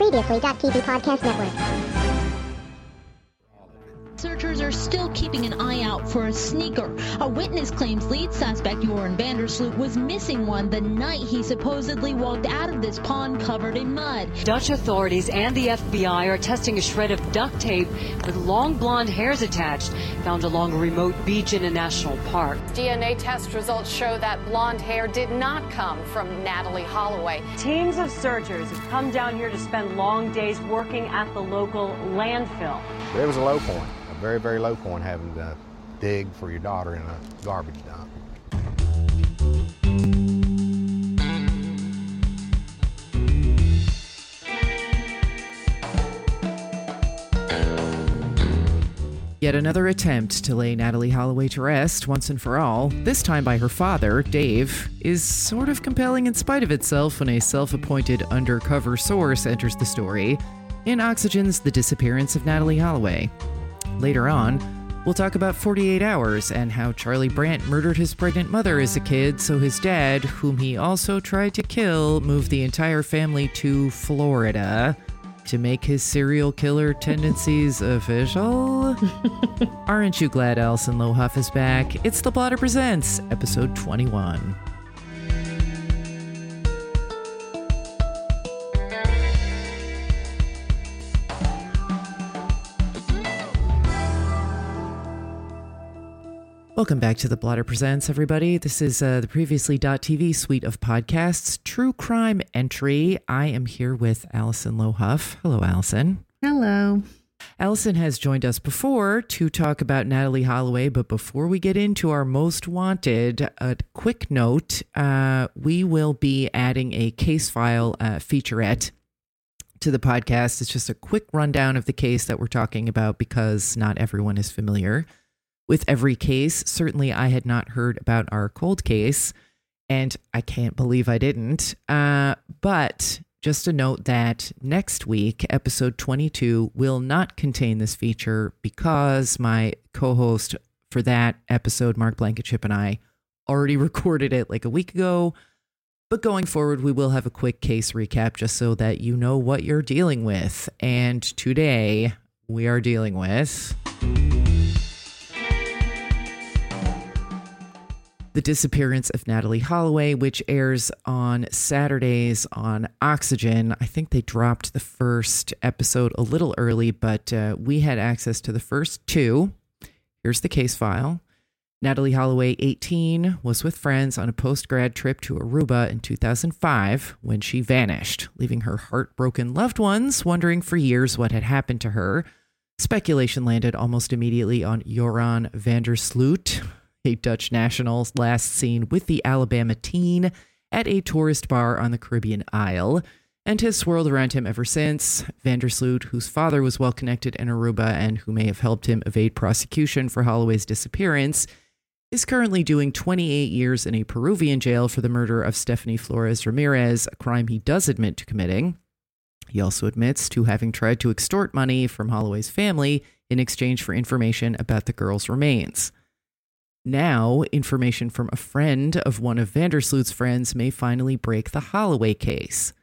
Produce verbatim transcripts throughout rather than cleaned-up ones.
Previously.T V Podcast Network. Searchers are still keeping an eye out for a sneaker. A witness claims lead suspect Joran Vandersloot was missing one the night he supposedly walked out of this pond covered in mud. Dutch authorities and the F B I are testing a shred of duct tape with long blonde hairs attached, found along a remote beach in a national park. D N A test results show that blonde hair did not come from Natalee Holloway. Teams of searchers have come down here to spend long days working at the local landfill. It was a low point. Very, very low point having to dig for your daughter in a garbage dump. Yet another attempt to lay Natalee Holloway to rest once and for all, this time by her father, Dave, is sort of compelling in spite of itself when a self-appointed undercover source enters the story in Oxygen's The Disappearance of Natalee Holloway. Later on, we'll talk about forty-eight hours and how Charlie Brandt murdered his pregnant mother as a kid, so his dad, whom he also tried to kill, moved the entire family to Florida to make his serial killer tendencies official. Aren't you glad Alison Lohuff is back? It's The Blotter Presents, episode twenty-one. Welcome back to The Blotter Presents, everybody. This is uh, the Previously.T V suite of podcasts, True Crime Entry. I am here with Alison Lohuff. Hello, Alison. Hello. Alison has joined us before to talk about Natalee Holloway, but before we get into our most wanted, a quick note, uh, we will be adding a case file uh, featurette to the podcast. It's just a quick rundown of the case that we're talking about because not everyone is familiar with every case. Certainly, I had not heard about our cold case, and I can't believe I didn't. Uh, but just a note that next week, episode twenty-two, will not contain this feature because my co-host for that episode, Mark Blankenship, and I already recorded it like a week ago. But going forward, we will have a quick case recap just so that you know what you're dealing with. And today, we are dealing with The Disappearance of Natalee Holloway, which airs on Saturdays on Oxygen. I think they dropped the first episode a little early, but uh, we had access to the first two. Here's the case file. Natalee Holloway, eighteen, was with friends on a post-grad trip to Aruba in two thousand five when she vanished, leaving her heartbroken loved ones wondering for years what had happened to her. Speculation landed almost immediately on Joran Vandersloot, a Dutch national last seen with the Alabama teen at a tourist bar on the Caribbean Isle, and has swirled around him ever since. Vandersloot, whose father was well connected in Aruba and who may have helped him evade prosecution for Holloway's disappearance, is currently doing twenty-eight years in a Peruvian jail for the murder of Stephanie Flores Ramirez, a crime he does admit to committing. He also admits to having tried to extort money from Holloway's family in exchange for information about the girl's remains. Now, information from a friend of one of Vandersloot's friends may finally break the Holloway case.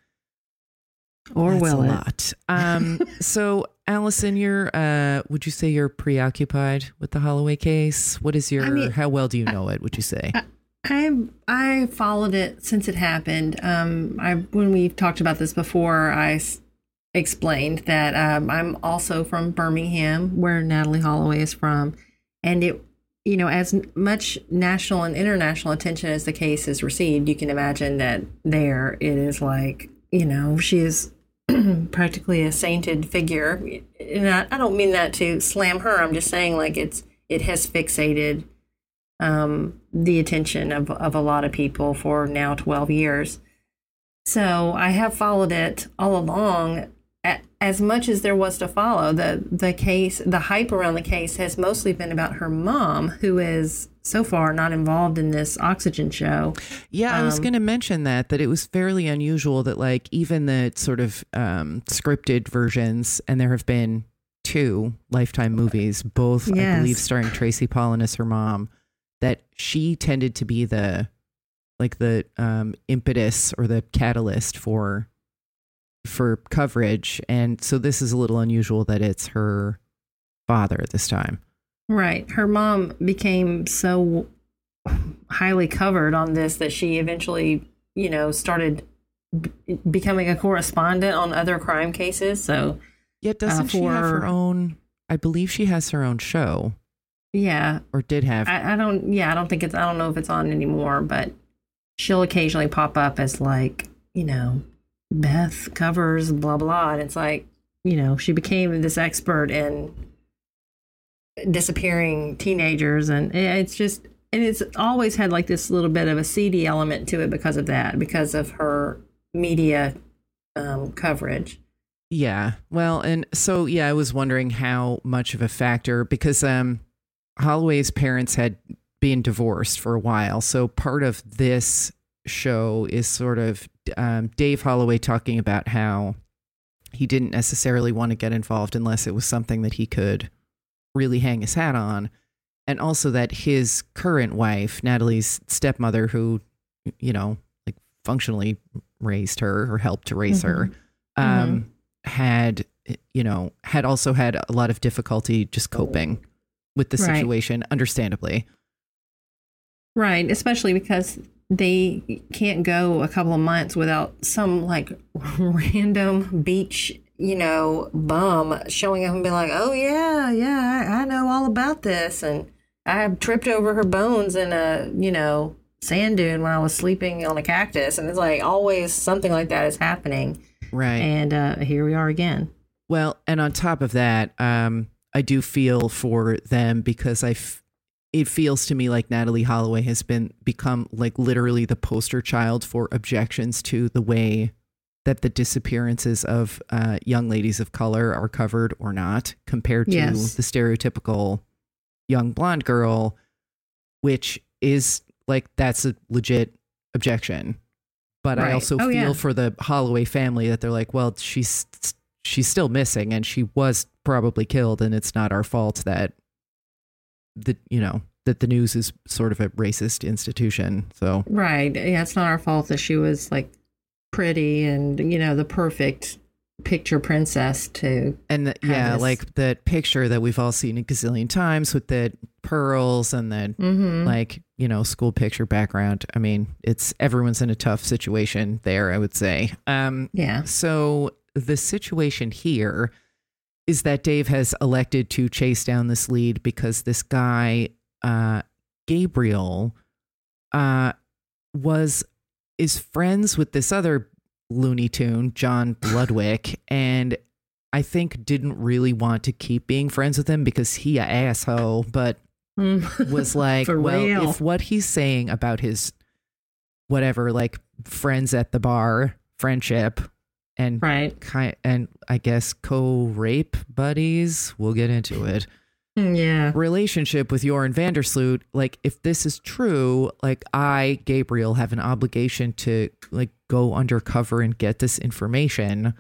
Or That's will a it? lot. Um, so, Alison, you're, uh, would you say you're preoccupied with the Holloway case? What is your, I mean, how well do you know it, would you say? I, I I followed it since it happened. Um, I when we talked about this before, I s- explained that um, I'm also from Birmingham, where Natalee Holloway is from, and it. You know, as much national and international attention as the case has received, you can imagine that there it is like, you know, she is practically a sainted figure. And I, I don't mean that to slam her. I'm just saying like it's it has fixated um, the attention of, of a lot of people for now twelve years. So I have followed it all along. As much as there was to follow, the the case, the hype around the case has mostly been about her mom, who is so far not involved in this Oxygen show. Yeah, I was Um, going to mention that, that it was fairly unusual that like even the sort of um, scripted versions, and there have been two Lifetime movies, both I Yes. believe starring Tracy Pollan as her mom, that she tended to be the like the um, impetus or the catalyst for for coverage. And so this is a little unusual that it's her father this time. Right. Her mom became so highly covered on this that she eventually, you know, started b- becoming a correspondent on other crime cases. So, yeah, doesn't uh, she have her own? I believe she has her own show. Yeah, or did have. I, I don't. Yeah, I don't think it's. I don't know if it's on anymore, but she'll occasionally pop up as like, you know, Beth covers blah blah, and it's like, you know, she became this expert in disappearing teenagers, and it's just. And it's always had like this little bit of a seedy element to it because of that, because of her media um, coverage. Yeah. Well, and so, yeah, I was wondering how much of a factor, because um, Holloway's parents had been divorced for a while. So part of this show is sort of um, Dave Holloway talking about how he didn't necessarily want to get involved unless it was something that he could really hang his hat on. And also that his current wife, Natalie's stepmother, who, you know, like functionally raised her or helped to raise mm-hmm. her, um, mm-hmm. had, you know, had also had a lot of difficulty just coping with the right. situation, understandably. Right. Especially because they can't go a couple of months without some like random beach, you know, bum showing up and be like, oh, yeah, yeah, I, I know all about this. And I tripped over her bones in a, you know, sand dune when I was sleeping on a cactus. And it's like always something like that is happening. Right. And uh, here we are again. Well, and on top of that, um, I do feel for them because I, f- it feels to me like Natalie Holloway has been become like literally the poster child for objections to the way that the disappearances of uh, young ladies of color are covered or not, compared to yes. the stereotypical young blonde girl, which is like, that's a legit objection. But right. I also oh, feel yeah. for the Holloway family that they're like, well, she's she's still missing and she was probably killed, and it's not our fault that the you know that the news is sort of a racist institution. So right, yeah, it's not our fault that she was like pretty and, you know, the perfect picture princess to and the, yeah this. Like that picture that we've all seen a gazillion times with the pearls and the mm-hmm. like, you know, school picture background. I mean, it's everyone's in a tough situation there, I would say. Um yeah so the situation here is that Dave has elected to chase down this lead because this guy uh Gabriel uh was is friends with this other Looney Tune, John Bloodwick, and I think didn't really want to keep being friends with him because he a asshole, but was like, well, real. if what he's saying about his whatever, like friends at the bar, friendship, and right. kind and I guess co-rape buddies, we'll get into it. Yeah. Relationship with Joran Vandersloot, like if this is true, like I, Gabriel, have an obligation to like go undercover and get this information.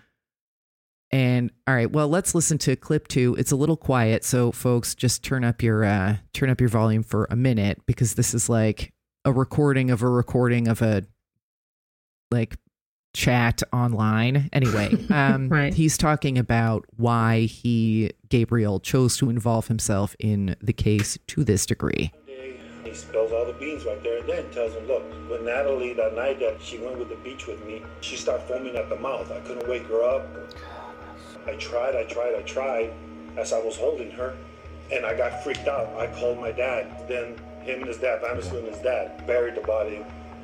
And all right, well, let's listen to clip two. It's a little quiet, so folks, just turn up your uh turn up your volume for a minute, because this is like a recording of a recording of a like chat online. Anyway, um right. he's talking about why he, Gabriel, chose to involve himself in the case to this degree. He spills all the beans right there and then tells him, look, when Natalie, that night that she went with the beach with me, she started foaming at the mouth. I couldn't wake her up. I tried, I tried, I tried as I was holding her, and I got freaked out. I called my dad. Then him and his dad, Vandersloot and his dad, buried the body.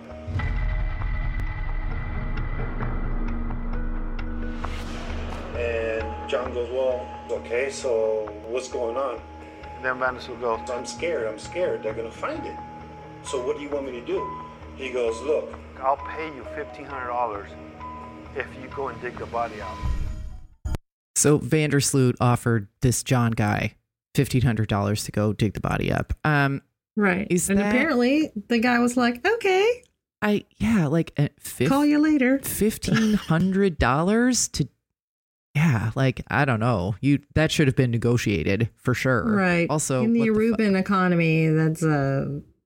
And John goes, well, okay, so what's going on? And then Vandersloot goes, I'm scared, I'm scared, they're gonna find it. So what do you want me to do? He goes, look, I'll pay you fifteen hundred dollars if you go and dig the body out. So Vandersloot offered this John guy fifteen hundred dollars to go dig the body up. Um, right. Is and that, apparently the guy was like, okay. I, yeah, like uh, fif- call you later. fifteen hundred dollars to, yeah, like, I don't know. You That should have been negotiated for sure. Right. Also, in the what the Aruban fu- economy, that's uh,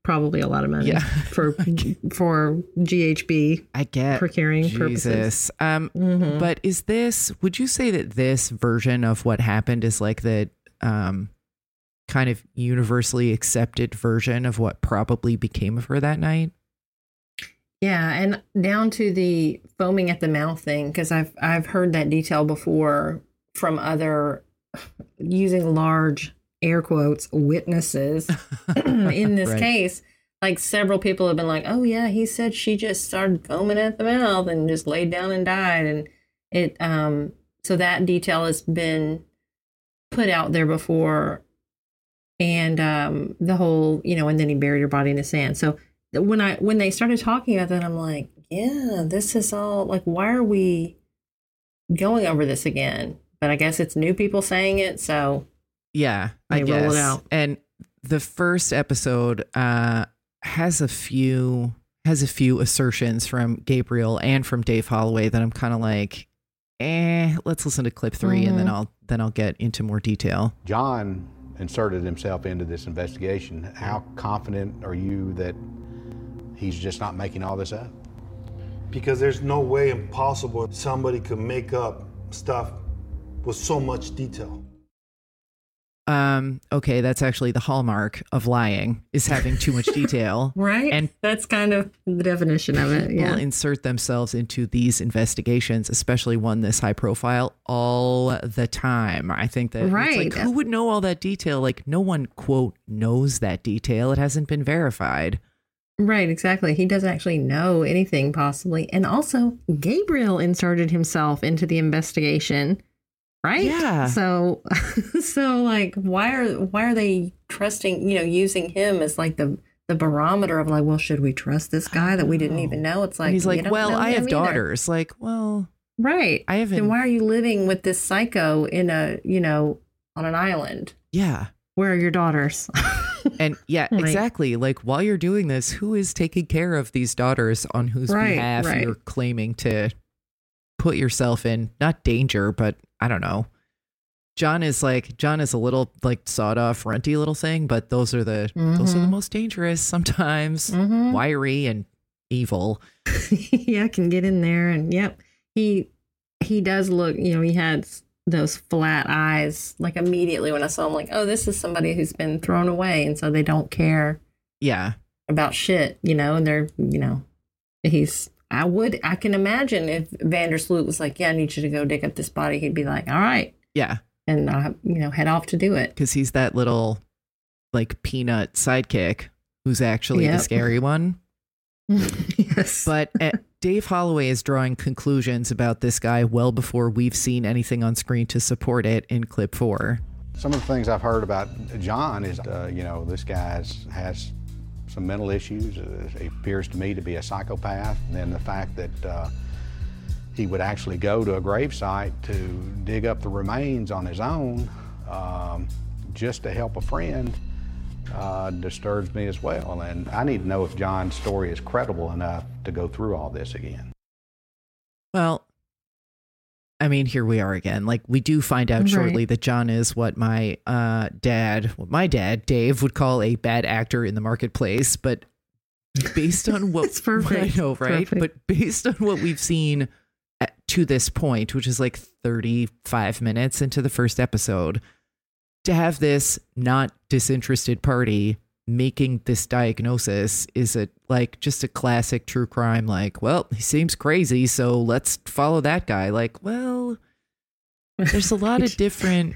probably a lot of money Yeah. for for G H B. I get procuring Jesus. purposes. Um, Mhm. But is this, would you say that this version of what happened is like the um, kind of universally accepted version of what probably became of her that night? Yeah, and down to the foaming at the mouth thing, because I've I've heard that detail before from other, using large air quotes, witnesses in this Right. case. Like several people have been like, oh yeah, he said she just started foaming at the mouth and just laid down and died. And it um so that detail has been put out there before. And um the whole, you know, and then he buried her body in the sand. So when I when they started talking about that, I'm like, yeah, this is all like, why are we going over this again? But I guess it's new people saying it, so Yeah, I They roll guess. it out. And the first episode uh, has a few has a few assertions from Gabriel and from Dave Holloway that I'm kind of like, eh. Let's listen to clip three, and then Mhm. I'll then I'll get into more detail. John inserted himself into this investigation. How confident are you that he's just not making all this up? Because there's no way impossible somebody could make up stuff with so much detail. Um, okay, that's actually the hallmark of lying, is having too much detail. right? And that's kind of the definition of it. people Yeah. insert themselves into these investigations, especially one this high profile, all the time. I think that Right. it's like, who would know all that detail? Like, no one, quote, knows that detail. It hasn't been verified. Right, exactly. He doesn't actually know anything possibly. And also, Gabriel inserted himself into the investigation, right? Yeah. So so like why are why are they trusting, you know, using him as like the the barometer of like, well, should we trust this guy that we didn't even know? It's like, And he's you like, don't well, know I him have either. daughters. Like, well, Right. I haven't. Then why are you living with this psycho in a, you know, on an island? Yeah. Where are your daughters? And yeah, Right. exactly. Like, while you're doing this, who is taking care of these daughters on whose Right, behalf right. you're claiming to put yourself in, not danger, but I don't know. John is like, John is a little like sawed off, runty little thing, but those are the, those are the Mhm. most dangerous sometimes, Mhm. wiry and evil. Yeah, can get in there and yep. He he does look, you know, he had those flat eyes like immediately when I saw him, like, oh, this is somebody who's been thrown away, and so they don't care Yeah. about shit, you know, and they're, you know, he's I would I can imagine if Vandersloot was like, yeah, I need you to go dig up this body, he'd be like, all right, Yeah. and uh, you know, head off to do it. Because he's that little like peanut sidekick who's actually the Yep. scary one. Yes. But uh, Dave Holloway is drawing conclusions about this guy well before we've seen anything on screen to support it in clip four. Some of the things I've heard about John is, uh, you know, this guy has some mental issues. Uh, he appears to me to be a psychopath. And then the fact that uh, he would actually go to a gravesite to dig up the remains on his own um, just to help a friend uh, disturbs me as well. And I need to know if John's story is credible enough to go through all this again. Well, I mean, here we are again. Like, we do find out Right. shortly that John is what my uh, dad, what my dad, Dave, would call a bad actor in the marketplace. But based on what It's perfect. I know, right? Perfect. But based on what we've seen at, to this point, which is like thirty-five minutes into the first episode, to have this not disinterested party making this diagnosis is a like just a classic true crime. Like, well, he seems crazy, so let's follow that guy. Like, well, there's a lot of different.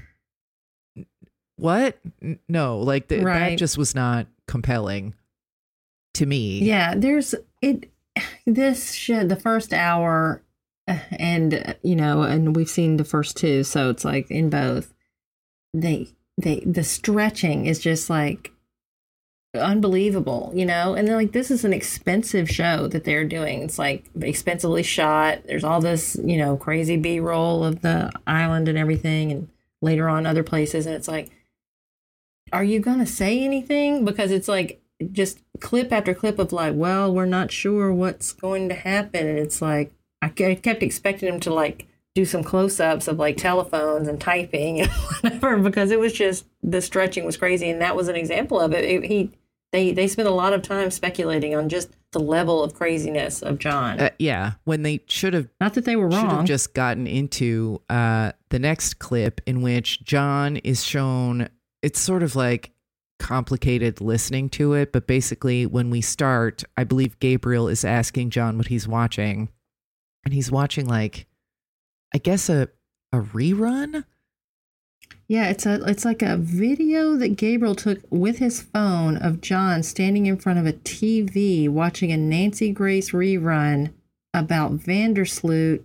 What? N- No, like th- that Right. just was not compelling to me. Yeah, there's it. This shit, the first hour, uh, and uh, you know, and we've seen the first two, so it's like in both. They, they, the stretching is just like unbelievable, you know. And then like this is an expensive show that they're doing. It's like expensively shot. There's all this, you know, crazy B roll of the island and everything, and later on other places, and it's like, are you gonna say anything? Because it's like just clip after clip of like, well, we're not sure what's going to happen. And it's like, I ke- kept expecting him to like do some close-ups of like telephones and typing and whatever, because it was just, the stretching was crazy. And that was an example of it. It- he, They they spend a lot of time speculating on just the level of craziness of John. Uh, yeah, when they should have not that they were should wrong. have just gotten into uh, the next clip in which John is shown. It's sort of like complicated listening to it, but basically when we start, I believe Gabriel is asking John what he's watching, and he's watching like, I guess a a rerun. Yeah, it's a it's like a video that Gabriel took with his phone of John standing in front of a T V watching a Nancy Grace rerun about Vandersloot's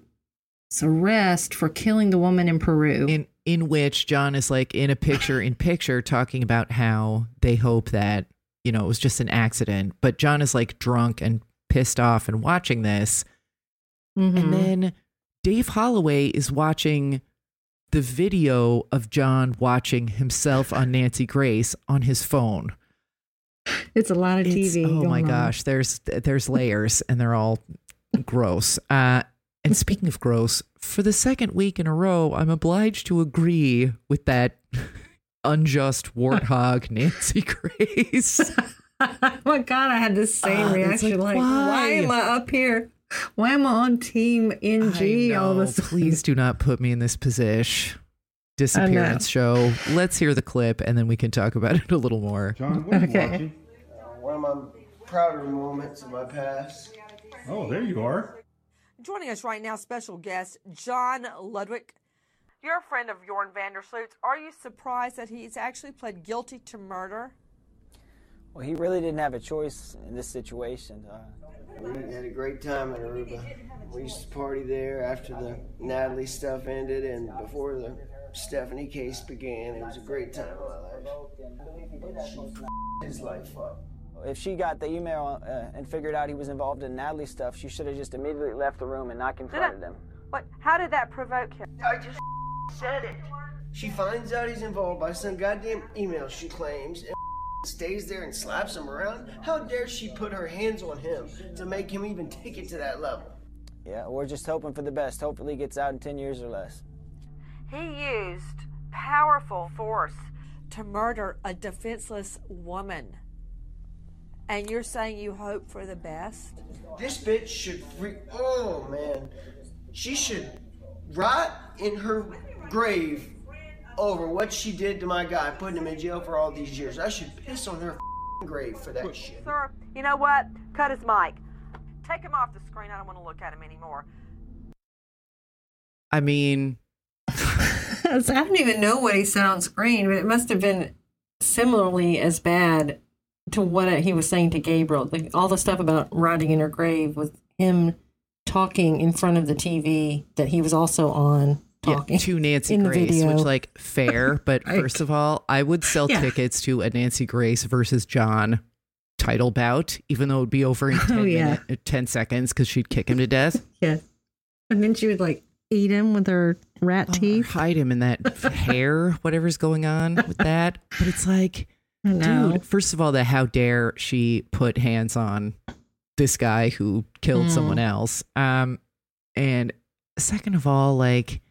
arrest for killing the woman in Peru. In in which John is like in a picture in picture talking about how they hope that, you know, it was just an accident, but John is like drunk and pissed off and watching this. Mm-hmm. And then Dave Holloway is watching the video of John watching himself on Nancy Grace on his phone. It's a lot of T V. It's, oh my on. gosh, there's there's layers and they're all gross. Uh, and speaking of gross, for the second week in a row, I'm obliged to agree with that unjust warthog Nancy Grace. Oh my God, I had the same Uh, reaction. like, Like, why? why am I up here? Why am I on Team N G all of a sudden? Please do not put me in this position. Disappearance show. Let's hear the clip and then we can talk about it a little more. John, what are you Okay. watching? Uh, one of my prouder moments of my past. Oh, there you are. Joining us right now, special guest John Ludwig. You're a friend of Jorn Vandersloot. Are you surprised that he's actually pled guilty to murder? Well, he really didn't have a choice in this situation. Uh, We had a great time in Aruba. We used to party there after the Natalie stuff ended and before the Stephanie case began. It was a great time in my life. His life up. If she got the email uh, and figured out he was involved in Natalie stuff, she should have just immediately left the room and not confronted him. What? How did that provoke him? I just said it. She finds out he's involved by some goddamn email she claims and stays there and slaps him around. How dare she put her hands on him to make him even take it to that level? Yeah, we're just hoping for the best. Hopefully he gets out in ten years or less. He used powerful force to murder a defenseless woman. And you're saying you hope for the best? This bitch should free. Oh man, she should rot in her grave over what she did to my guy, putting him in jail for all these years. I should piss on her grave for that shit. Sir, you know what? Cut his mic. Take him off the screen. I don't want to look at him anymore. I mean, I don't even know what he said on screen, but it must have been similarly as bad to what he was saying to Gabriel. Like all the stuff about rotting in her grave with him talking in front of the T V that he was also on. Talking yeah, to Nancy in the Grace, video. which like fair, but Right. first of all, I would sell Yeah. tickets to a Nancy Grace versus John title bout, even though it would be over in ten, Oh, yeah. minute, uh, ten seconds because she'd kick him to death. Yes. And then she would like eat him with her rat Oh, or teeth. hide him in that hair, whatever's going on with that. But it's like, I know. dude, first of all, that how dare she put hands on this guy who killed Mm. someone else. Um, and second of all, like,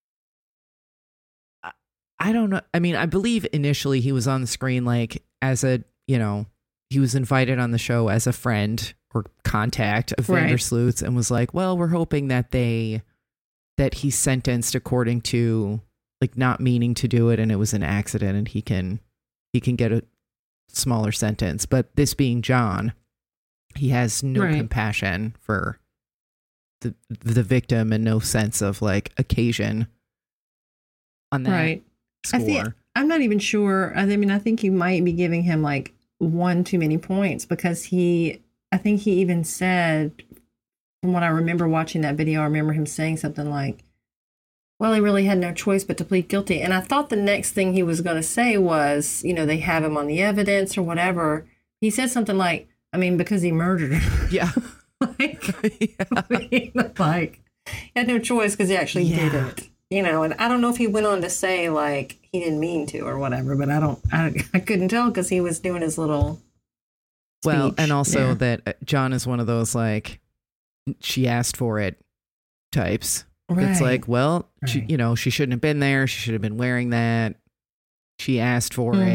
I- I don't know. I mean, I believe initially he was on the screen, like as a, you know, he was invited on the show as a friend or contact of Right. Vandersloot's and was like, well, we're hoping that they, that he's sentenced according to like not meaning to do it and it was an accident and he can, he can get a smaller sentence. But this being John, he has no Right. compassion for the the victim and no sense of like occasion on that Right. I score. think I'm not even sure. I mean, I think you might be giving him like one too many points because he, I think he even said, from what I remember watching that video, I remember him saying something like, well, he really had no choice but to plead guilty. And I thought the next thing he was going to say was, you know, they have him on the evidence or whatever. He said something like, I mean, because he murdered her. Yeah. like, I mean, like, he had no choice because he actually Yeah. did it. You know, and I don't know if he went on to say like he didn't mean to or whatever, but I don't, I, I couldn't tell because he was doing his little. Well, speech. and also Yeah. that uh, John is one of those like she asked for it types. It's Right. like, well, she, Right. you know, she shouldn't have been there. She should have been wearing that. She asked for Mhm. it.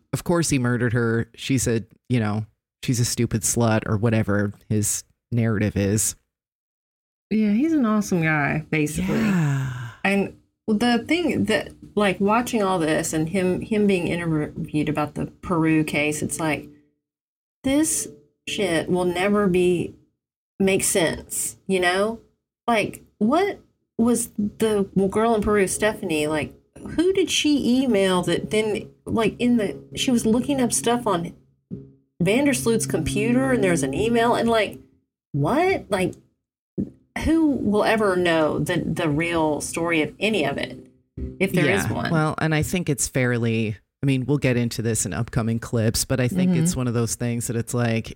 of course he murdered her. She's a, you know, she's a stupid slut or whatever his narrative is. Yeah, he's an awesome guy, basically. Yeah. And the thing that, like, watching all this and him him being interviewed about the Peru case, it's like, this shit will never be make sense, you know? Like, what was the girl in Peru, Stephanie, like, who did she email that then, like, in the, she was looking up stuff on Vandersloot's computer and there's an email and, like, what? Like, who will ever know the, the real story of any of it, if there yeah, is one? Well, and I think it's fairly, I mean, we'll get into this in upcoming clips, but I think Mm-hmm. it's one of those things that it's like,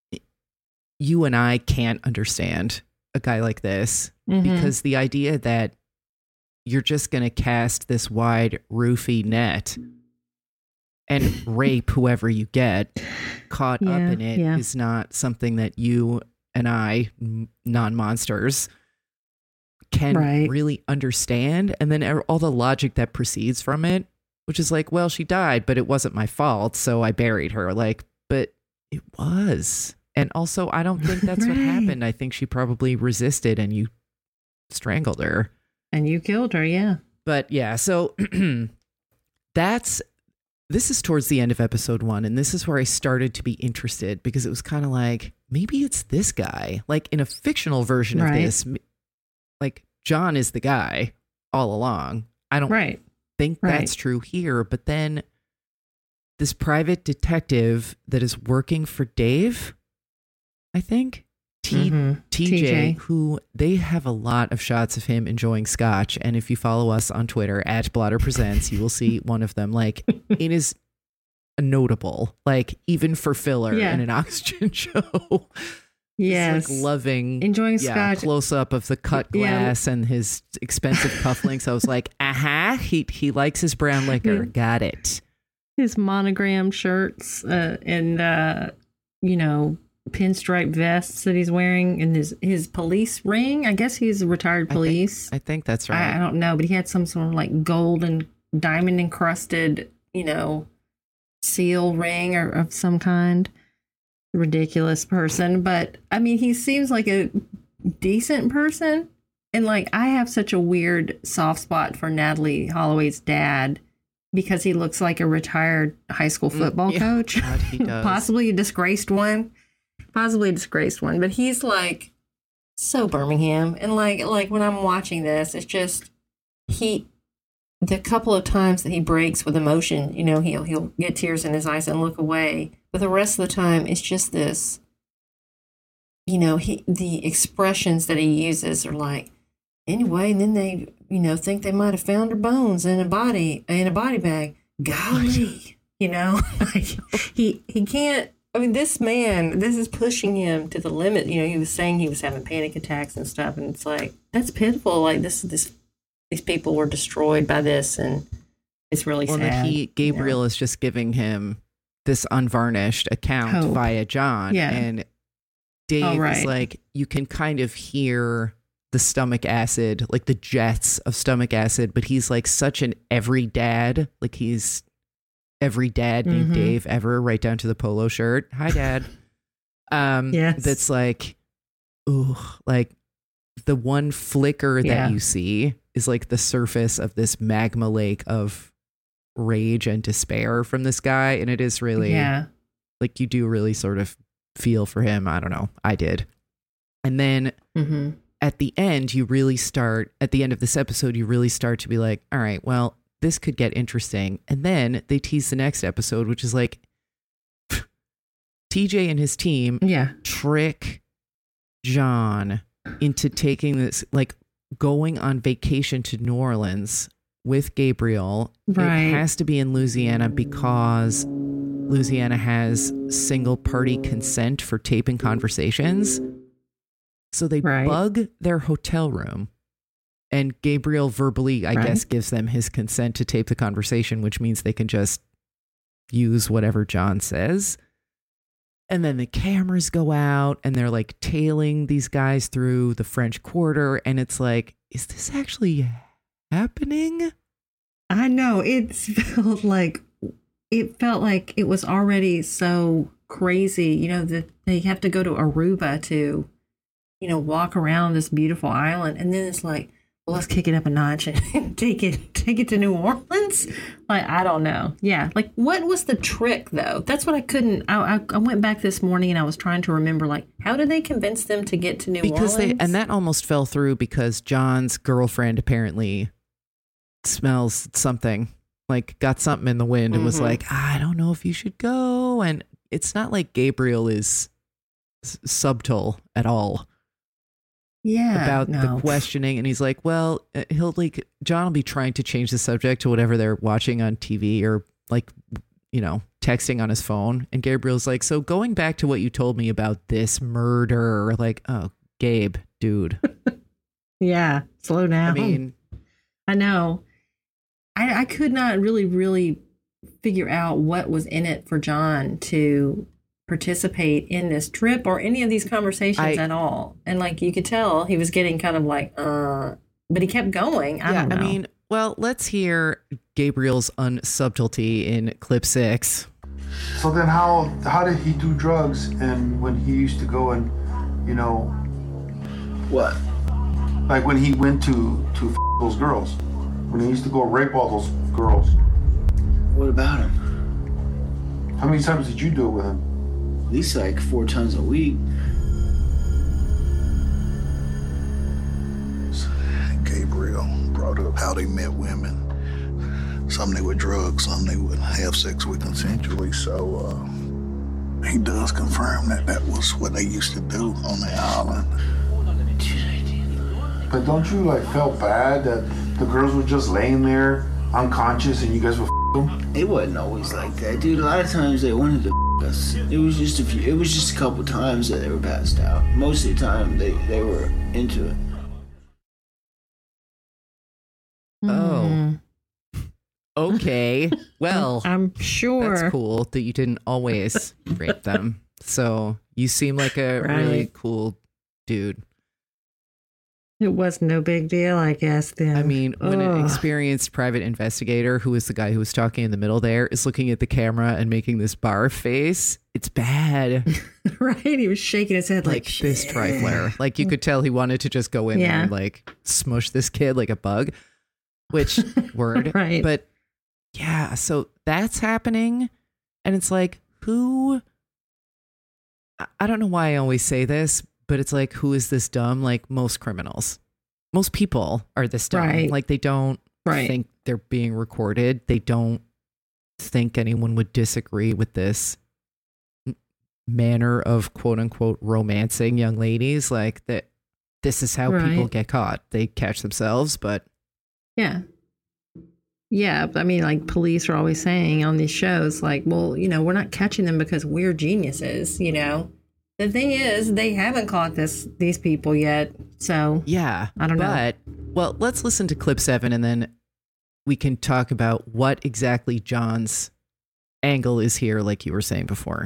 you and I can't understand a guy like this Mhm. because the idea that you're just going to cast this wide roofy net and rape whoever you get caught Yeah, up in it yeah. is not something that you and I, m- non-monsters, can Right. really understand. And then er- all the logic that proceeds from it, which is like, well, she died, but it wasn't my fault, so I buried her. Like, but it was. And also, I don't think that's what Right. happened. I think she probably resisted and you strangled her. And you killed her, yeah. But yeah, so that's, this is towards the end of episode one. And this is where I started to be interested because it was kind of like, maybe it's this guy. Like in a fictional version of Right. this, m- like John is the guy all along. I don't Right. think Right. that's true here. But then this private detective that is working for Dave, I think, T- Mhm. T J, T J. who they have a lot of shots of him enjoying scotch. And if you follow us on Twitter at Blotter Presents, you will see one of them. Like, it is notable, like, even for filler Yeah. in an Oxygen show. Yes. He's like loving, Enjoying yeah, scotch. close up of the cut Yeah. glass and his expensive cufflinks. I was like, aha, he, he likes his brown liquor. Yeah. Got it. His monogram shirts uh, and, uh, you know, pinstripe vests that he's wearing and his, his police ring. I guess he's a retired police. I think that's right. I, I don't know, but he had some sort of like gold and diamond encrusted, you know, seal ring or of some kind. Ridiculous person. But I mean, he seems like a decent person. And like, I have such a weird soft spot for Natalie Holloway's dad because he looks like a retired high school football yeah. coach. God, he does. Possibly a disgraced one. Possibly a disgraced one. But he's like so Birmingham. And like like when I'm watching this, it's just he the couple of times that he breaks with emotion, you know, he'll he'll get tears in his eyes and look away. But the rest of the time it's just this, you know, he the expressions that he uses are like, anyway, and then they, you know, think they might have found her bones in a body in a body bag. Golly, you know, like he he can't. I mean, this man, this is pushing him to the limit. You know, he was saying he was having panic attacks and stuff, and it's like that's pitiful. Like this, this, these people were destroyed by this, and it's really well, sad. that he Gabriel you know? is just giving him this unvarnished account Hope. via John, Yeah. and Dave Oh, right. is like, you can kind of hear the stomach acid, like the jets of stomach acid, but he's like such an every dad, like he's every dad named Mhm. Dave ever, right down to the polo shirt. Hi, Dad. Um, Yes. that's like, ooh, like the one flicker Yeah. that you see is like the surface of this magma lake of rage and despair from this guy, and it is really, Yeah. like you do really sort of feel for him. I don't know, I did. And then Mm-hmm. at the end, you really start, at the end of this episode, you really start to be like, all right, well, this could get interesting. And then they tease the next episode, which is like T J and his team Yeah. trick John into taking this, like going on vacation to New Orleans with Gabriel. Right. It has to be in Louisiana because Louisiana has single party consent for taping conversations. So they Right. bug their hotel room, and Gabriel verbally, I Right. guess, gives them his consent to tape the conversation, which means they can just use whatever John says. And then the cameras go out and they're like tailing these guys through the French Quarter. And it's like, is this actually happening? I know. It's felt like it felt like it was already so crazy, you know, that they have to go to Aruba to, you know, walk around this beautiful island. And then it's like, well, let's kick it up a notch and take it, take it to New Orleans. Like, I don't know. Yeah. Like, what was the trick, though? That's what I couldn't. I, I, I went back this morning and I was trying to remember, like, how did they convince them to get to New because Orleans? They, and that almost fell through because John's girlfriend apparently smells something, like got something in the wind and mm-hmm. was like, I don't know if you should go. And it's not like Gabriel is s- subtle at all. Yeah, about no. the questioning, and he's like, well, he'll like John will be trying to change the subject to whatever they're watching on T V or like, you know, texting on his phone, and Gabriel's like, so going back to what you told me about this murder, like, oh, Gabe, dude. Yeah, slow down. I mean, I know. I I could not really really figure out what was in it for John to participate in this trip or any of these conversations I, at all. And like you could tell he was getting kind of like uh but he kept going. I yeah, don't know. I mean, well, let's hear Gabriel's unsubtlety in clip six. So then how how did he do drugs and when he used to go and, you know, what? Like when he went to to f- those girls. When he used to go rape all those girls. What about him? How many times did you do it with him? At least like four times a week. Gabriel brought up how they met women. Some they were drugs, some they would have sex with consensually. So uh, he does confirm that that was what they used to do on the island. But don't you like feel bad that the girls were just laying there unconscious and you guys were f***ing them? It wasn't always like that, dude. A lot of times they wanted to f*** us. It was just a few. It was just a couple times that they were passed out. Most of the time they they were into it. Oh. Okay. Well, I'm sure that's cool that you didn't always rape them. So you seem like a right. really cool dude. It was no big deal, I guess, then. I mean, when Ugh. an experienced private investigator, who is the guy who was talking in the middle there, is looking at the camera and making this bar face, it's bad. Right? He was shaking his head like, like this trifler. Like you could tell he wanted to just go in yeah. there and like smush this kid like a bug, which word. Right. But yeah, so that's happening. And it's like, who, I don't know why I always say this, but it's like, who is this dumb? Like most criminals, most people are this dumb. Right. Like they don't right. think they're being recorded. They don't think anyone would disagree with this manner of quote unquote romancing young ladies. Like that, this is how right. people get caught. They catch themselves, but yeah. Yeah. I mean, like police are always saying on these shows, like, well, you know, we're not catching them because we're geniuses, you know. The thing is, they haven't caught this these people yet, so yeah, I don't know. But well, let's listen to clip seven, and then we can talk about what exactly John's angle is here, like you were saying before.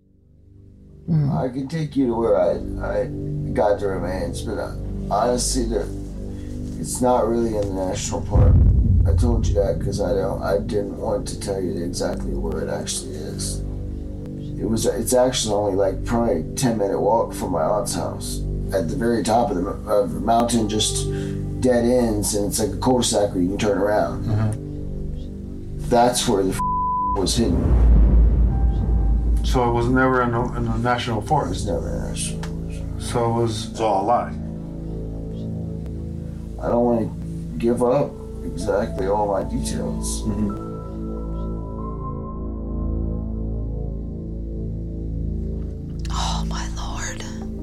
I can take you to where I I got the remains, but I, honestly, the, it's not really in the national park. I told you that because I don't. I didn't want to tell you exactly where it actually is. It was. It's actually only like probably a ten minute walk from my aunt's house. At the very top of the, of the mountain, just dead ends, and it's like a cul-de-sac where you can turn around. Mm-hmm. That's where the f- was hidden. So it was never in a, in a national forest? It was never in a national forest. So it was it's all a lie? I don't want to give up exactly all my details. Mm-hmm. Oh, my Lord.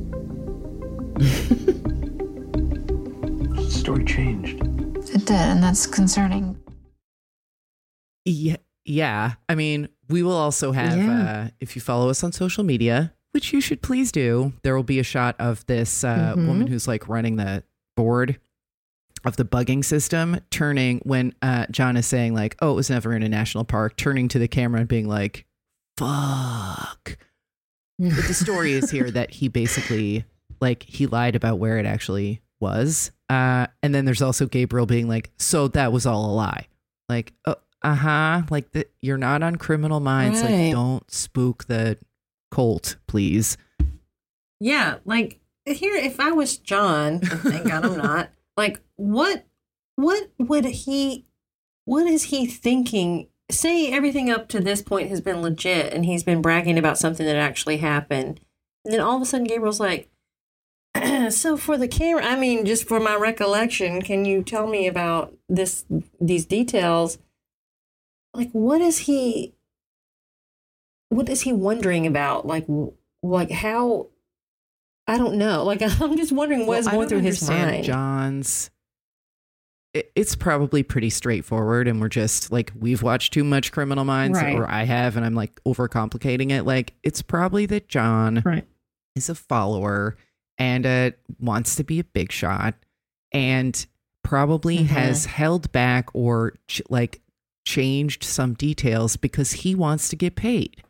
The story changed. It did, and that's concerning. Yeah, yeah. I mean, we will also have, Yeah. uh, if you follow us on social media, which you should please do, there will be a shot of this uh, Mhm. woman who's like running the board of the bugging system, turning when uh, John is saying like, oh, it was never in a national park, turning to the camera and being like, fuck. But the story is here that he basically, like, he lied about where it actually was. Uh, and then there's also Gabriel being like, so that was all a lie. Like, oh, uh-huh. Like, the, you're not on Criminal Minds. Right. Like, don't spook the Colt, please. Yeah, like, here, if I was John, thank God I'm not, like, what, what would he, what is he thinking? Say everything up to this point has been legit and he's been bragging about something that actually happened. And then all of a sudden Gabriel's like, so for the camera, I mean, just for my recollection, can you tell me about this, these details? Like, what is he, what is he wondering about? Like, like how, I don't know. Like, I'm just wondering what's well, going through his understand mind. John's, it, it's probably pretty straightforward. And we're just like, we've watched too much Criminal Minds, Right. or I have, and I'm like overcomplicating it. Like, it's probably that John right. is a follower and uh, wants to be a big shot, and probably Mm-hmm. has held back or ch- like changed some details because he wants to get paid.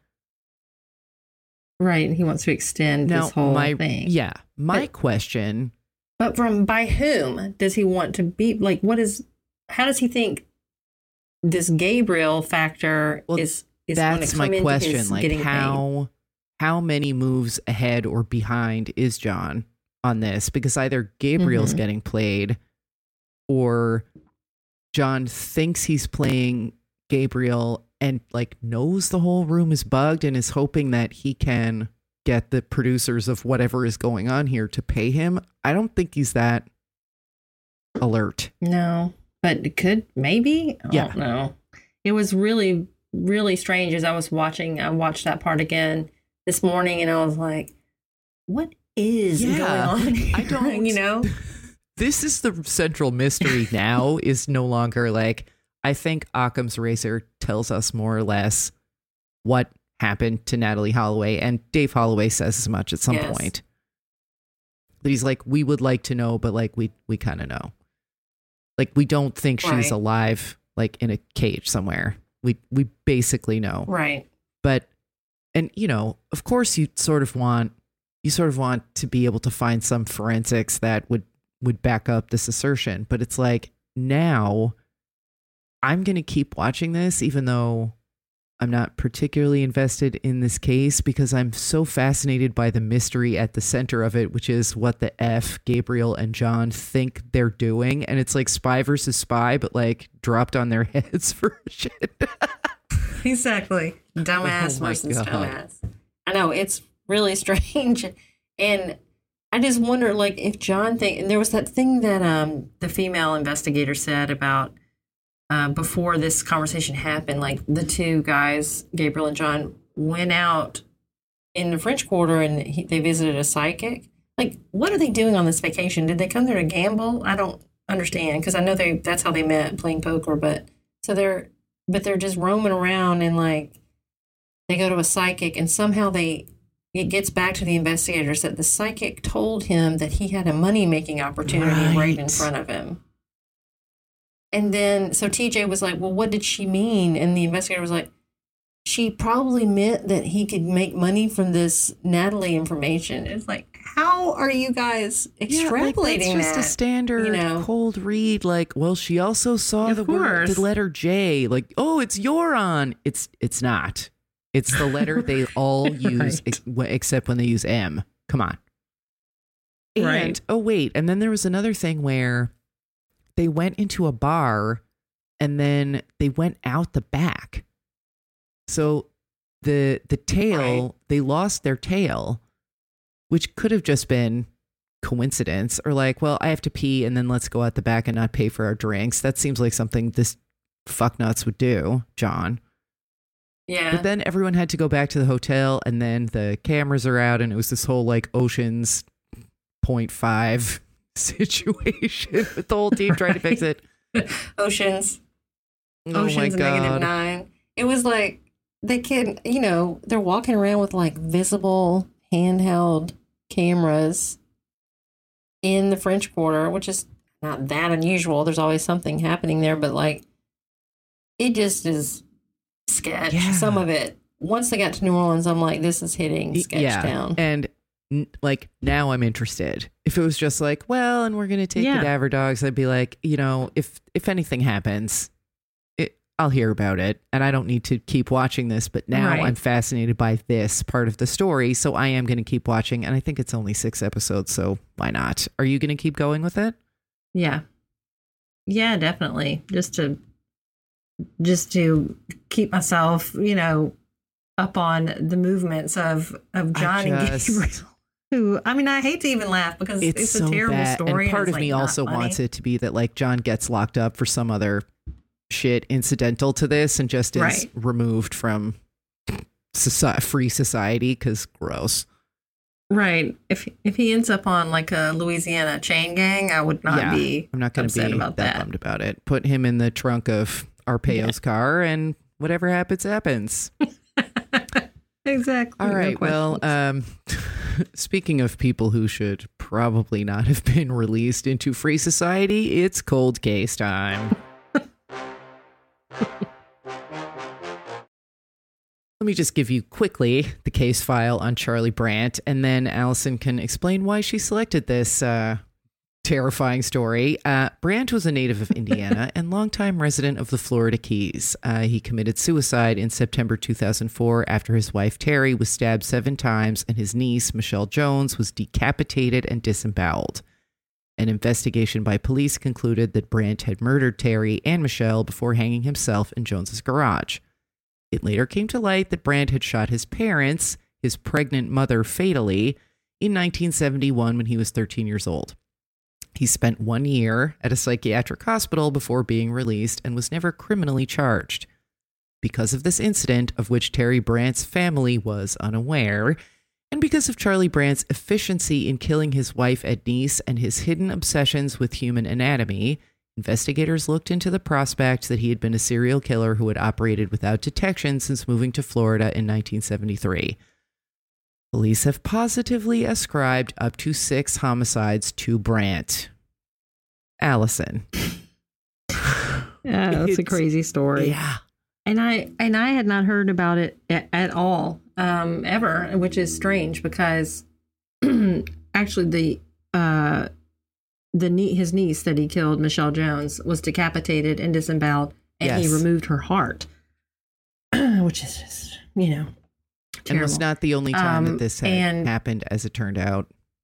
Right. He wants to extend Now, this whole my, thing. Yeah. My But- question. But from by whom does he want to be? Like, what is, how does he think this Gabriel factor Well, is, is going That's to my come into question. his Like, getting paid? how how many moves ahead or behind is John on this? Because either Gabriel's Mhm. getting played, or John thinks he's playing Gabriel and like knows the whole room is bugged and is hoping that he can get the producers of whatever is going on here to pay him. I don't think he's that alert. No, but it could, maybe. I Yeah. don't know. It was really, really strange as I was watching. I watched that part again this morning and I was like, what is Yeah, going on here? I don't- you know? This is the central mystery now, is no longer like, I think Occam's razor tells us more or less what happened to Natalie Holloway, and Dave Holloway says as much at some Yes. point. But he's like, we would like to know, but like we we kind of know. Like, we don't think she's Right. alive, like in a cage somewhere. We we basically know. Right. But, and you know, of course you sort of want you sort of want to be able to find some forensics that would would back up this assertion. But it's like, now I'm going to keep watching this, even though I'm not particularly invested in this case, because I'm so fascinated by the mystery at the center of it, which is what the F Gabriel and John think they're doing. And it's like spy versus spy, but like dropped on their heads for shit. Exactly. Dumbass Oh my versus God. dumbass. I know, it's really strange. And I just wonder, like, if John think, and there was that thing that um the female investigator said about uh, before this conversation happened, like the two guys, Gabriel and John, went out in the French Quarter and he, they visited a psychic. Like, what are they doing on this vacation? Did they come there to gamble? I don't understand, because I know they that's how they met, playing poker. But so they're but they're just roaming around, and like they go to a psychic, and somehow they it gets back to the investigators that the psychic told him that he had a money making opportunity right. right in front of him. And then so T J was like, well, what did she mean? And the investigator was like, she probably meant that he could make money from this Natalie information. It's like, how are you guys extrapolating yeah, like that's just that? a standard you know? cold read. Like, well, she also saw Of the word, course. the letter J. Like, oh, it's Euron. It's it's not. It's the letter they all use, Right. ex- w- except when they use M. Come on. And Right. oh wait, and then there was another thing where they went into a bar, and then they went out the back. So the the tail, Right. they lost their tail, which could have just been coincidence, or like, well, I have to pee and then let's go out the back and not pay for our drinks. That seems like something this fucknuts would do, John. Yeah. But then everyone had to go back to the hotel, and then the cameras are out, and it was this whole like Ocean's point five situation with the whole team trying to fix it. Oceans. Oh Oceans my negative God. nine. It was like they can, you know, they're walking around with like visible handheld cameras in the French Quarter, which is not that unusual. There's always something happening there, but like it just is sketch. Yeah. Some of it. Once they got to New Orleans, I'm like, this is hitting sketch yeah. town. And n- like now I'm interested. If it was just like, well, and we're going to take Yeah. cadaver dogs, I'd be like, you know, if if anything happens, it, I'll hear about it, and I don't need to keep watching this, but now Right. I'm fascinated by this part of the story, so I am going to keep watching, and I think it's only six episodes, so why not? Are you going to keep going with it? Yeah. Yeah, definitely. Just to just to keep myself, you know, up on the movements of of John and just- Gabriel. Who, I mean, I hate to even laugh because it's, It's, a so terrible bad. story. And part it's, of me like, not also funny. wants it to be that like John gets locked up for some other shit incidental to this and just is Right. removed from soci- free society because gross. Right. If if he ends up on like a Louisiana chain gang, I would not yeah, be I'm not going to upset be about that, that. bummed about it. Put him in the trunk of Arpeo's car and whatever happens, happens. Exactly. All No right. well, um, speaking of people who should probably not have been released into free society, it's cold case time. Let me just give you quickly the case file on Charlie Brandt, and then Allison can explain why she selected this uh, terrifying story. Uh, Brandt was a native of Indiana and longtime resident of the Florida Keys. Uh, he committed suicide in September two thousand four after his wife Terry was stabbed seven times and his niece Michelle Jones was decapitated and disemboweled. An investigation by police concluded that Brandt had murdered Terry and Michelle before hanging himself in Jones's garage. It later came to light that Brandt had shot his parents, his pregnant mother, fatally in nineteen seventy-one when he was thirteen years old. He spent one year at a psychiatric hospital before being released and was never criminally charged. Because of this incident, of which Terry Brandt's family was unaware, and because of Charlie Brandt's efficiency in killing his wife at Nice and his hidden obsessions with human anatomy, investigators looked into the prospect that he had been a serial killer who had operated without detection since moving to Florida in nineteen seventy-three. Police have positively ascribed up to six homicides to Brandt. Allison. Yeah, that's a crazy story. Yeah. And I and I had not heard about it at, at all, um, ever, which is strange because actually the uh, the nie- his niece that he killed, Michelle Jones, was decapitated and disemboweled, and he Yes. removed her heart, which is just, you know, And was terrible. not the only time Um, that this had and- happened, as it turned out.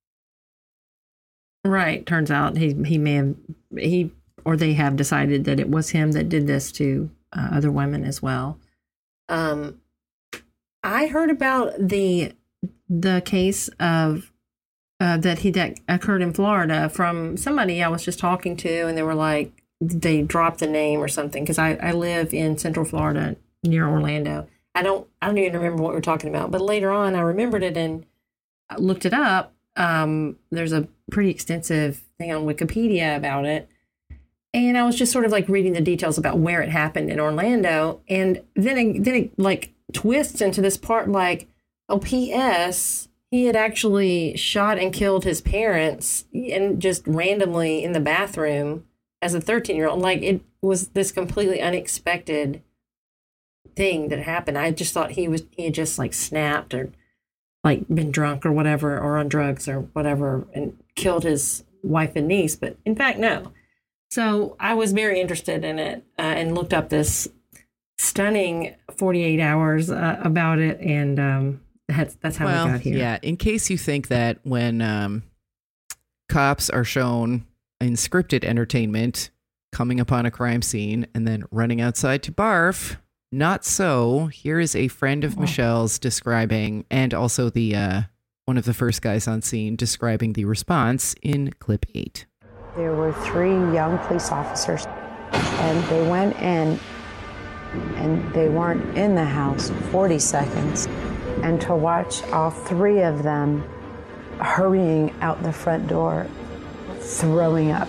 Right. Turns out he he may have he or they have decided that it was him that did this to uh, other women as well. Um, I heard about the the case of uh, that he that occurred in Florida from somebody I was just talking to, and they were like they dropped the name or something because I I live in Central Florida near Orlando. I don't I don't even remember what we were talking about, but later on I remembered it and I looked it up. Um, there's a pretty extensive thing on Wikipedia about it. And I was just sort of like reading the details about where it happened in Orlando. And then it, then it like twists into this part like, oh, P S he had actually shot and killed his parents and just randomly in the bathroom as a thirteen year old. Like it was this completely unexpected thing that happened. I just thought he was, he had just like snapped or like been drunk or whatever, or on drugs or whatever, and killed his wife and niece. But in fact, no. So I was very interested in it uh, and looked up this stunning forty-eight hours uh, about it. And um, that's, that's how well, we got here. yeah. In case you think that when um, cops are shown in scripted entertainment coming upon a crime scene and then running outside to barf, not so. Here is a friend of Michelle's describing, and also the uh, one of the first guys on scene describing the response in clip eight. There were three young police officers, and they went in, and they weren't in the house forty seconds. And to watch all three of them hurrying out the front door, throwing up.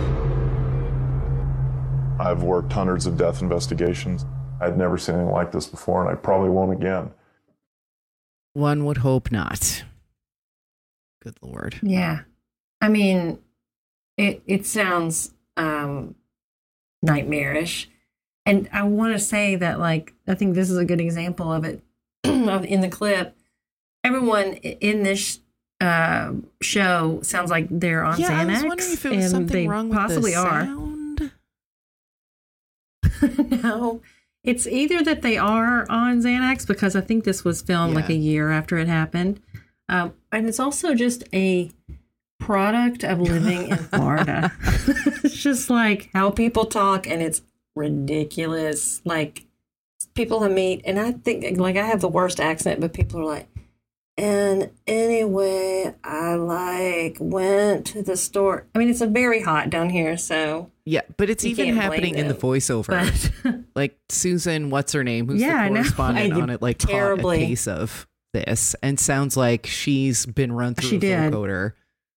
I've worked hundreds of death investigations. I'd never seen anything like this before, and I probably won't again. One would hope not. Good Lord. Yeah. I mean, it it sounds um, nightmarish. And I want to say that, like, I think this is a good example of it in the clip. Everyone in this uh, show sounds like they're on Yeah, Xanax. I was wondering if it was and something they wrong with possibly the are. sound. No, It's either that they are on Xanax, because I think this was filmed Yeah. like a year after it happened. Um, and it's also just a product of living in Florida. It's just like how people talk, and it's ridiculous. Like people I meet, and I think like I have the worst accent, but people are like, and anyway, I like went to the store. I mean, it's a very hot down here, so Yeah, but it's you even can't blame happening in the them. voiceover. But Like Susan, what's her name, who's Yeah, I the know. correspondent I- on it, like caught a terribly. case of this, and sounds like she's been run through She a did. vocoder.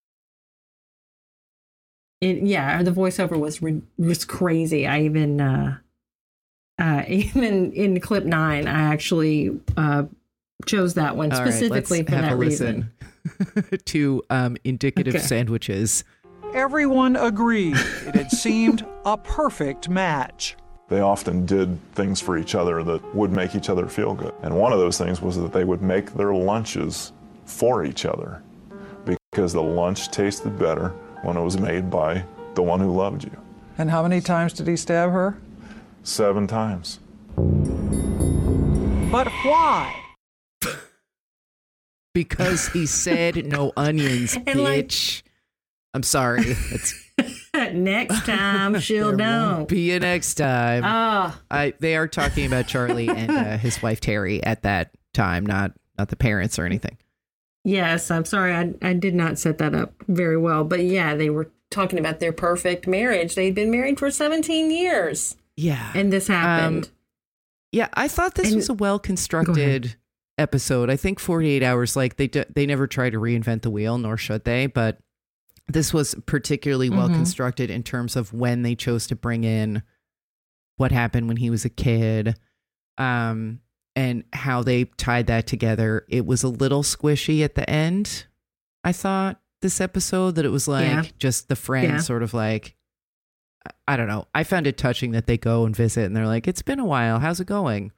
it, yeah, the voiceover was re- was crazy. I even uh, uh, even in clip nine, I actually uh, chose that one All right, specifically let's for have that a reason. listen to um, indicative Okay. sandwiches. Everyone agreed it had seemed a perfect match. They often did things for each other that would make each other feel good. And one of those things was that they would make their lunches for each other, because the lunch tasted better when it was made by the one who loved you. And how many times did he stab her? Seven times. But why? Because he said no onions, And, like- bitch. I'm sorry. It's Next time she'll there know. won't be a next time. Ah. I they are talking about Charlie and uh, his wife Terry at that time, not not the parents or anything. Yes, I'm sorry. I I did not set that up very well, but yeah, they were talking about their perfect marriage. They'd been married for seventeen years. Yeah, and this happened. Um, yeah, I thought this And- was a well constructed episode. I think forty-eight hours. Like they d- they never try to reinvent the wheel, nor should they. But this was particularly well Mhm. constructed in terms of when they chose to bring in what happened when he was a kid, um, and how they tied that together. It was a little squishy at the end, I thought, this episode, that it was like Yeah. just the friends Yeah. sort of like, I- I don't know. I found it touching that they go and visit and they're like, it's been a while. How's it going?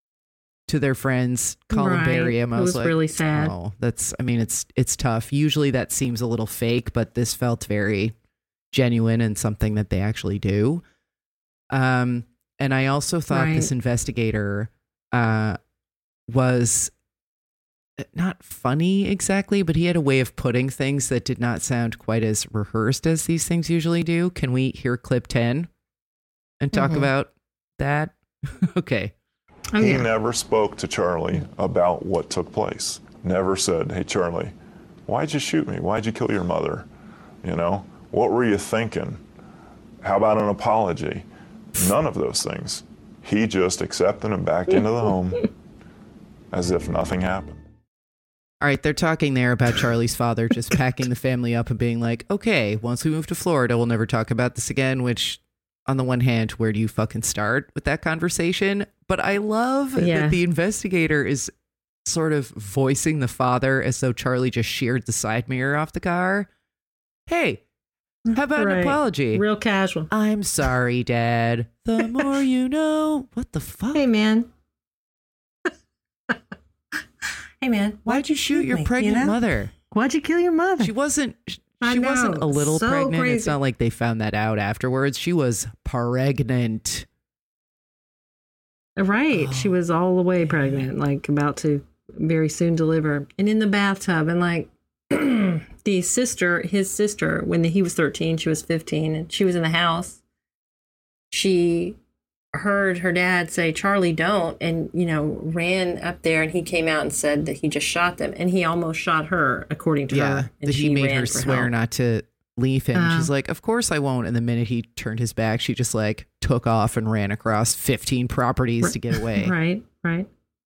To their friends, columbarium. Right. I It was, was like, really sad. Oh, that's, I mean, it's, it's tough. Usually that seems a little fake, but this felt very genuine and something that they actually do. Um, and I also thought this Right. investigator, uh, was not funny exactly, but he had a way of putting things that did not sound quite as rehearsed as these things usually do. Can we hear clip ten and talk Mhm. about that? Okay. Oh, he never spoke to Charlie about what took place. Never said, hey, Charlie, why'd you shoot me? Why'd you kill your mother? You know, what were you thinking? How about an apology? None of those things. He just accepted him back into the home as if nothing happened. All right, they're talking there about Charlie's father just packing the family up and being like, okay, once we move to Florida, we'll never talk about this again, which on the one hand, where do you fucking start with that conversation? But I love Yeah. that the investigator is sort of voicing the father as though Charlie just sheared the side mirror off the car. Hey, how about Right. an apology? Real casual. I'm sorry, Dad. The more you know. What the fuck? Hey, man. Hey, man. Why'd you shoot your me, pregnant you know? mother? Why'd you kill your mother? She wasn't. I She wasn't know, a little so pregnant. It's crazy. not like they found that out afterwards. She was pregnant. Right. She was all the way pregnant, like about to very soon deliver, and in the bathtub. And like the sister, his sister, when he was thirteen, she was fifteen, and she was in the house. She heard her dad say, Charlie, don't, and, you know, ran up there, and he came out and said that he just shot them, and he almost shot her, according to Yeah, her. And that he she made ran her for swear help. not to leave him. Uh, She's like, of course I won't. And the minute he turned his back, she just like took off and ran across fifteen properties to get away. Right, right.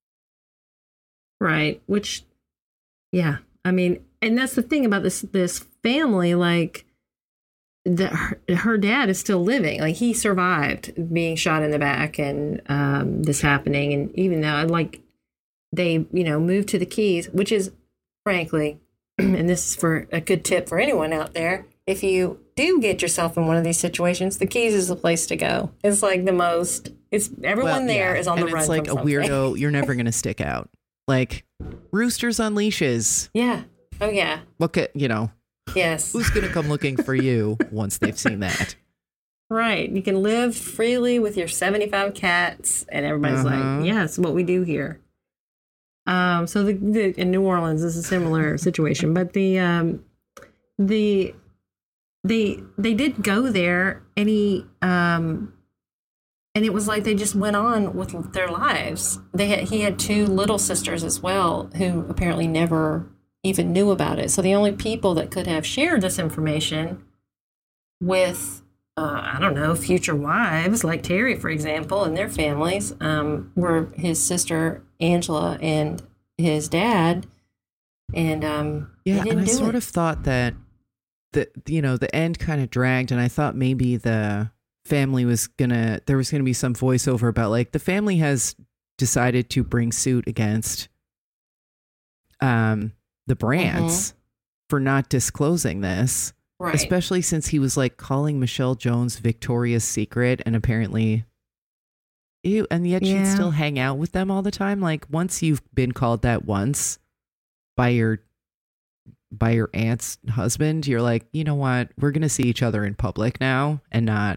Right. Which, yeah. I mean, and that's the thing about this this family, like, that her, her dad is still living. Like, he survived being shot in the back and um, this happening. And even though, like, they, you know, moved to the Keys, which is, frankly, and this is for a good tip for anyone out there, if you do get yourself in one of these situations, the Keys is the place to go. It's like the most, it's everyone Well, there yeah. is on and the run it's like from a something. weirdo. You're never going to stick out. Like roosters on leashes. Yeah. Oh, yeah. Look at, you know, Yes. who's going to come looking for you once they've seen that? Right. You can live freely with your seventy-five cats. And everybody's Uh-huh. like, yeah, it's what we do here. Um, so the, the in New Orleans is a similar situation. But the um, the they they did go there, and he um, and it was like they just went on with their lives. They had he had two little sisters as well, who apparently never even knew about it. So the only people that could have shared this information with, uh, I don't know, future wives like Terry, for example, and their families, um, were his sister Angela and his dad. And um, Yeah, they didn't and I do sort it. of thought that the you know the end kind of dragged, and I thought maybe the family was gonna there was gonna be some voiceover about like the family has decided to bring suit against um the Brants Mhm. for not disclosing this, Right. especially since he was like calling Michelle Jones Victoria's Secret, and apparently, ew, and yet she'd Yeah. still hang out with them all the time. Like once you've been called that once by your by your aunt's husband, you're like, you know what, we're gonna see each other in public now and not.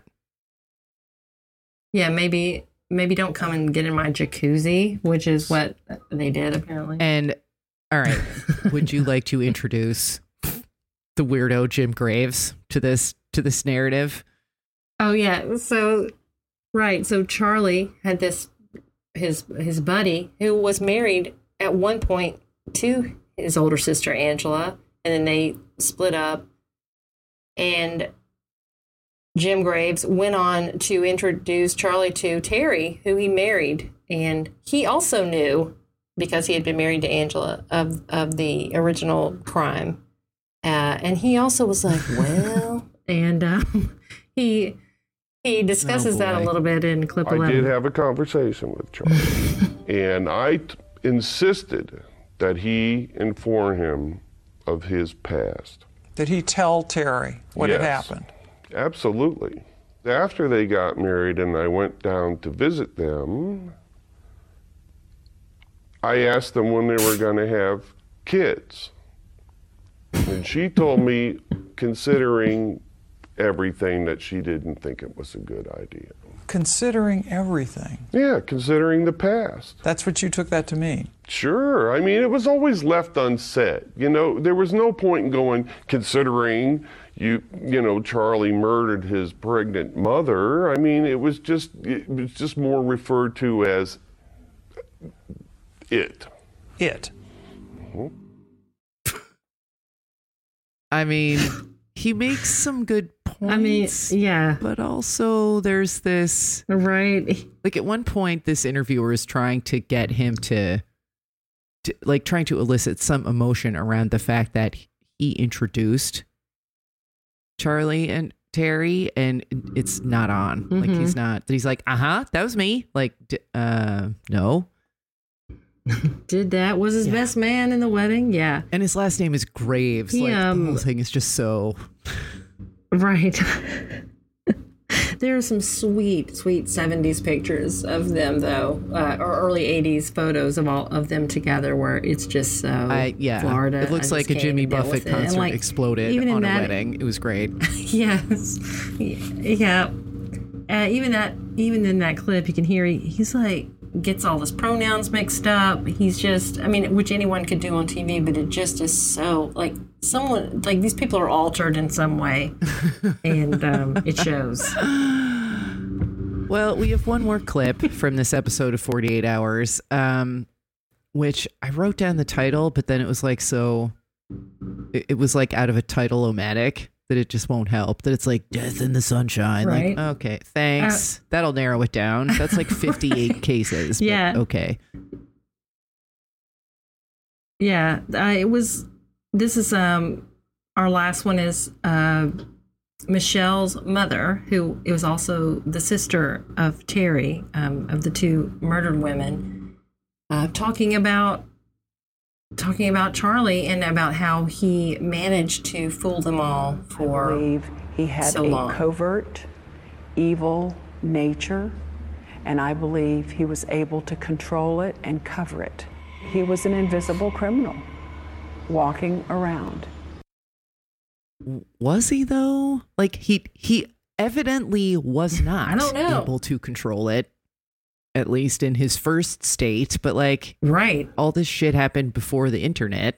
Yeah, maybe maybe don't come and get in my jacuzzi, which is what they did apparently. And all right, would you like to introduce the weirdo Jim Graves to this to this narrative? Oh yeah, so right, so Charlie had this his his buddy who was married at one point to his older sister Angela, and then they split up, and Jim Graves went on to introduce Charlie to Terry, who he married, and he also knew, because he had been married to Angela, of of the original crime. Uh, and he also was like, well, and um, he he discusses Oh, that a boy. little bit in clip I eleven. did have a conversation with Charlie, and I t- insisted that he inform him of his past. Did he tell Terry what had Yes, happened? Absolutely. After they got married and I went down to visit them, I asked them when they were going to have kids. And she told me, considering everything, that she didn't think it was a good idea. Considering everything. Yeah, considering the past. That's what you took that to mean. Sure. I mean, it was always left unsaid. You know, there was no point in going, considering you, you know, Charlie murdered his pregnant mother. I mean, it was just, it was just more referred to as it. It. Mhm. I mean, he makes some good points. I mean, yeah. But also there's this right. Like at one point this interviewer is trying to get him to, to like trying to elicit some emotion around the fact that he introduced Charlie and Terry, and it's not on. Like Mhm. he's not he's like, "Uh-huh, that was me." Like d- uh no. Did that was his Yeah. best man in the wedding? Yeah. And his last name is Graves. He, like um, the whole thing is just so Right. There are some sweet, sweet seventies pictures of them, though, uh, or early eighties photos of all of them together, where it's just so I yeah. Florida. It looks I like just a can't Jimmy even deal Buffett with it. And, concert like, exploded even in on a that- wedding. It was great. Yes. Yeah. Uh, even that, even in that clip, you can hear he, he's like gets all his pronouns mixed up. He's just, I mean, which anyone could do on T V, but it just is so like someone like these people are altered in some way, and um, it shows. Well, we have one more clip from this episode of forty-eight hours, um, which I wrote down the title, but then it was like so. It, it was like out of a title-o-matic that it just won't help. That it's like Death in the Sunshine. Right. Like, okay, thanks. Uh, That'll narrow it down. That's like fifty-eight cases. But Yeah. okay. Yeah, uh, it was. This is um, our last one is uh, Michelle's mother, who it was also the sister of Terry, um, of the two murdered women, uh, talking about talking about Charlie and about how he managed to fool them all for I believe he had so a long. covert, evil nature, and I believe he was able to control it and cover it. He was an invisible criminal walking around. Was he though? Like he he evidently was not I don't know. able to control it, at least in his first state. But like, right, all this shit happened before the internet.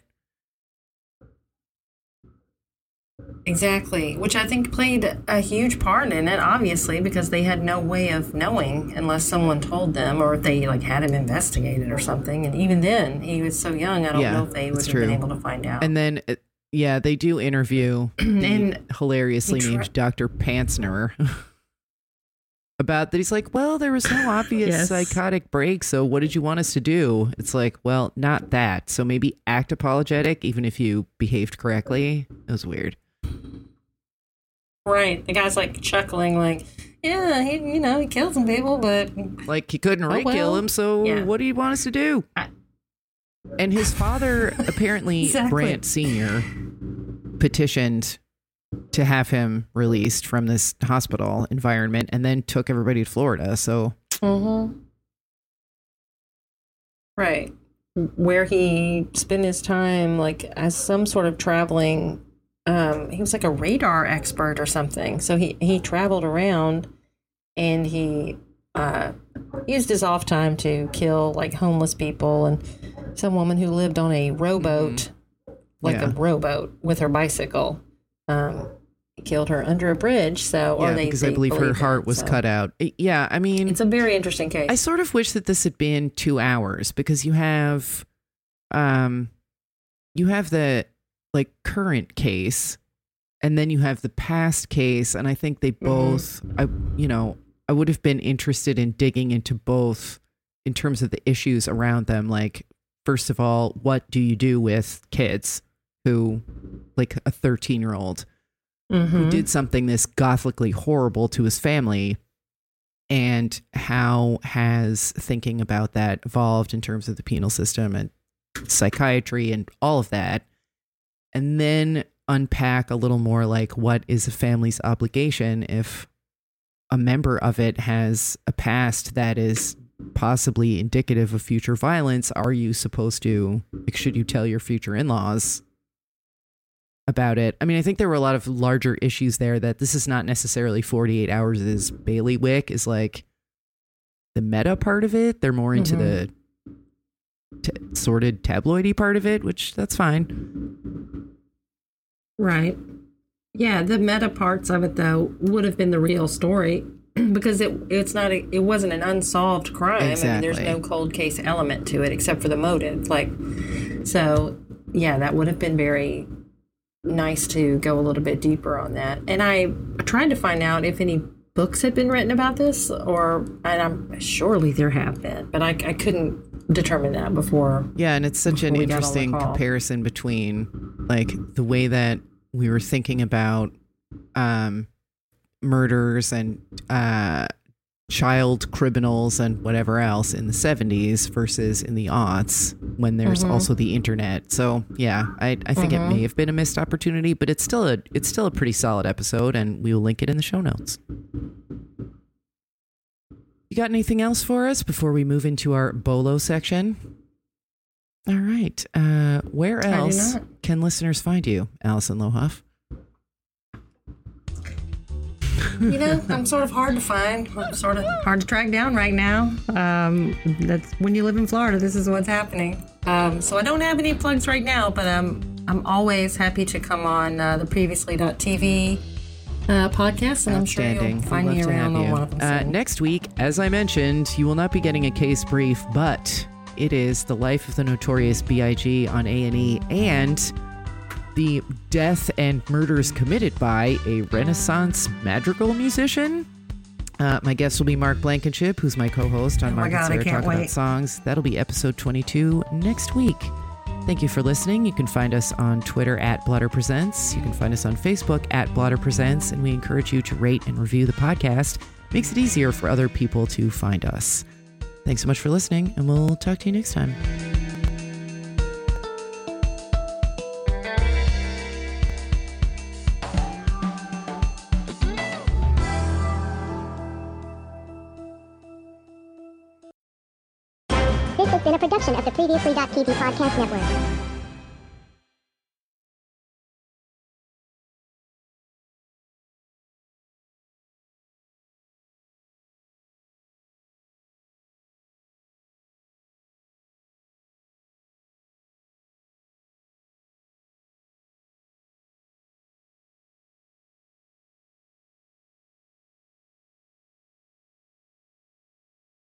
Exactly, which I think played a huge part in it, obviously, because they had no way of knowing unless someone told them, or if they like had him investigated or something. And even then, he was so young, I don't Yeah, know if they would that's have been true. able to find out. And then, uh, yeah, they do interview the And hilariously he tra- named Doctor Pantsner about that. He's like, well, there was no obvious Yes. psychotic break, so what did you want us to do? It's like, well, not that. So maybe act apologetic, even if you behaved correctly. It was weird. Right, the guy's like chuckling, like, yeah, he, you know, he killed some people, but Like, he couldn't Oh, re-kill well. him, so Yeah. what do you want us to do? And his father, apparently, Exactly. Brandt Senior, petitioned to have him released from this hospital environment and then took everybody to Florida. So, Mm-hmm. Right. Where he spent his time, like, as some sort of traveling, um, he was like a radar expert or something. So he, he traveled around and he uh, used his off time to kill, like, homeless people and some woman who lived on a rowboat, like Yeah. a rowboat with her bicycle. Um, he killed her under a bridge. So, or yeah, they, because they I believe her believe heart that, was so. cut out. I- Yeah, I mean, It's a very interesting case. I sort of wish that this had been two hours because you have, um, you have the like current case, and then you have the past case, and I think they both, I you know, I would have been interested in digging into both in terms of the issues around them. Like, first of all, what do you do with kids who, like a thirteen year old who Mhm. did something this gothically horrible to his family, and how has thinking about that evolved in terms of the penal system and psychiatry and all of that, and then unpack a little more like what is a family's obligation if a member of it has a past that is possibly indicative of future violence. Are you supposed to, like, should you tell your future in-laws about it? I mean, I think there were a lot of larger issues there that this is not necessarily forty-eight hours is bailiwick is like the meta part of it. They're more into the t- sordid tabloidy part of it, which that's fine. Right. Yeah, the meta parts of it though would have been the real story because it it's not a, it wasn't an unsolved crime. I mean, there's Exactly. no cold case element to it except for the motive. Like, so yeah, that would have been very nice to go a little bit deeper on that. And I tried to find out if any books had been written about this, or and I'm surely there have been, but I, I couldn't determine that before. Yeah, and it's such an before we got on the interesting call. comparison between like the way that we were thinking about um, murders and uh, child criminals and whatever else in the seventies versus in the aughts when there's Mhm. also the internet. So yeah, I, I think Mhm. it may have been a missed opportunity, but it's still a it's still a pretty solid episode, and we will link it in the show notes. You got anything else for us before we move into our Bolo section? All right. Uh, where I do else not. can listeners find you, Allison Lohoff? You know, I'm sort of hard to find. I'm sort of hard to track down right now. Um, that's when you live in Florida. This is what's happening. Um, so I don't have any plugs right now, but um, I'm always happy to come on uh, the previously dot T V uh, podcast, and I'm sure Outstanding. you'll We'd find love me to have around on you. one of them. Uh, soon. next week, as I mentioned, you will not be getting a case brief, but it is The Life of the Notorious B I G on A and E and the death and murders committed by a Renaissance madrigal musician. Uh, my guest will be Mark Blankenship, who's my co-host on Oh my Mark God, and I Sarah can't Talk About wait. Songs. That'll be episode twenty-two next week. Thank you for listening. You can find us on Twitter at Blotter Presents. You can find us on Facebook at Blotter Presents, and we encourage you to rate and review the podcast. Makes it easier for other people to find us. Thanks so much for listening, and we'll talk to you next time. This has been a production of the Previously dot T V Podcast Network.